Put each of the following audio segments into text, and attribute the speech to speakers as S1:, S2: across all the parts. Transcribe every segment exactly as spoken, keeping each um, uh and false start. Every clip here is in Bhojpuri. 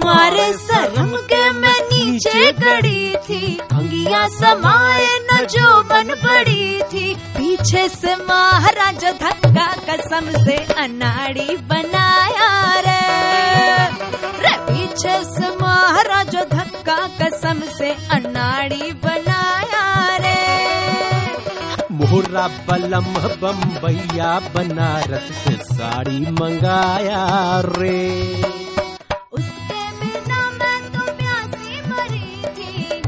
S1: मारे शर्म के मैं नीचे गड़ी थी, अंगिया समाए न जो बन पड़ी थी। पीछे से मारा जो धक्का कसम से अनाड़ी बनाया रे, रे पीछे से मारा जो धक्का कसम से अनाड़ी बनाया रे।
S2: मोहरा बलम बम्बैया बनारस से साड़ी मंगाया रे।
S1: उसके बिना मैं तो प्यासी मरी थी,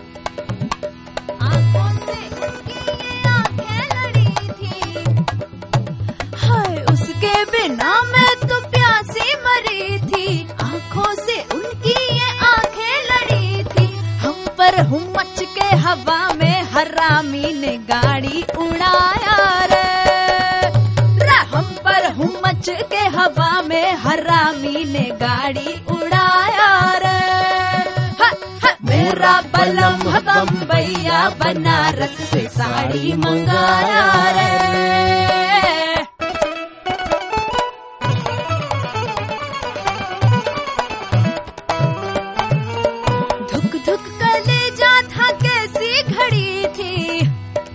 S1: आंखों से उनकी ये आंखें लड़ी थी। हाय उसके बिना मैं तो प्यासी मरी थी, आंखों से उनकी ये आंखें लड़ी थी। हम पर हम मच के हवा में हरामी ने गाड़ी उड़ाया रे, रे हम पर हम मच के हवा में हरामी ने गाड़ी उड़ाया रे। हा, हा, मेरा बलम बम्बैया बनारस से साड़ी मंगाया रे। धुक धुक कलेजा था कैसी घड़ी थी,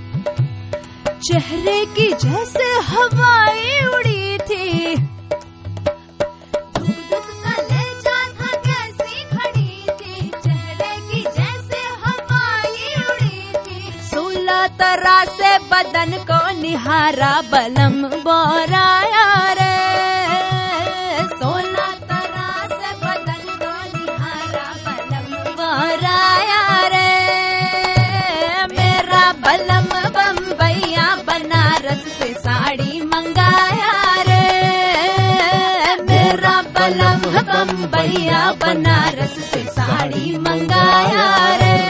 S1: चेहरे की जैसे हवाएं उड़ी थी। धुक धुक कलेजा था कैसी घड़ी थी, चेहरे की जैसे हवाएं उड़ी थी। सोलह तरह से बदन को निहारा बलम बोराया रे, सोलह तरह से बदन को निहारा बलम बोराया रे। मेरा बलम बम्बैया बनारस से साड़ी मंगाया रे, मेरा बलम बम्बैया बनारस से साड़ी मंगाया रे।